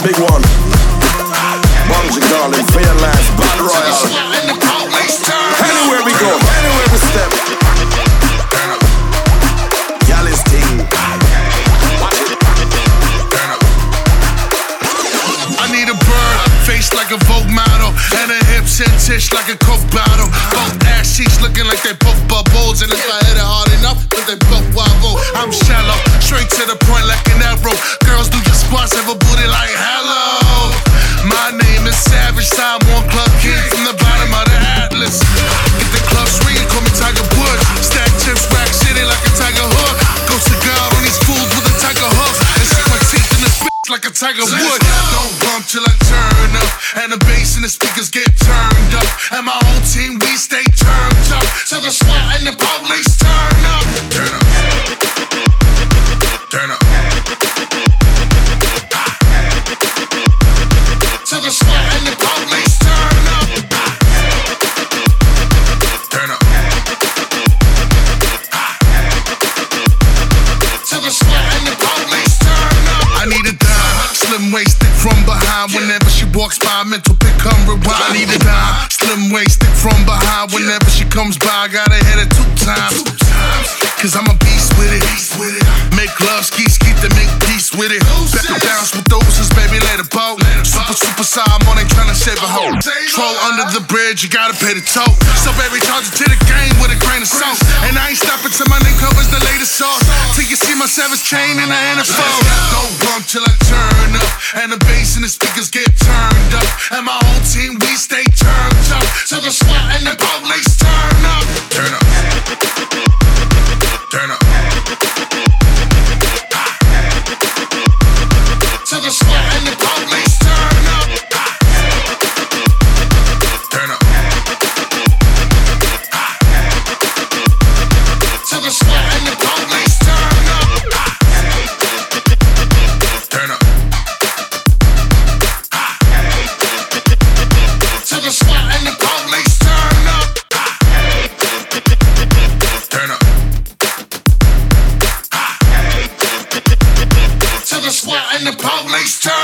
big one. Bungie Garlin, for your life, Bad Royal. Anywhere we go, anywhere we step. Galley's thing. I need a bird, face like a Vogue model, and a hips and tish like a Coke bottle. Both ass cheeks looking like they both bubbles, and if I hit it hard enough, then they both wobble. I'm shallow, straight to the point like an arrow. Girls do your spots, have a booty like hello. My name is Savage, Time One Club Kid from the bottom of the Atlas. Get the club swinging, call me Tiger Woods. Stack chips, rack city like a Tiger Hook. Go cigar on these fools with a Tiger Hook, and stick my teeth in this bitch like a Tiger Wood. Don't bump till I turn up, and the bass and the speakers get turned up. And my whole team, we stay turned up. So the SWAT and the police turn up. Turn up. Turn up. So the SWAT and the police turn up. Turn up. So the SWAT and the police turn up. I need a dime, slim waisted from behind. Whenever she walks by, mental pick come rewind. I need a dime, slim waisted from behind. Whenever she comes by, I gotta hit it 2 times. Cause I'm a beast with it. Make love, ski to make peace with it. Bounce with those, baby, let it boat. Super side, I'm on it tryna save a hoe. Troll under the bridge, you gotta pay the toll. So baby, charge it to the game with a grain of salt. And I ain't stopping till my name covers the latest sauce. Till you see my savage chain and the NFL. Don't bump till I turn up, and the bass and the speakers get turned up. And my whole team, we stay turned up. So the SWAT and the police turn up. Turn up. Turn up. So the SWAT and the police turn up. Turn up. So the SWAT and the police turn up. Turn up. So the SWAT and the police turn up. Turn up. So the SWAT and the police turn up.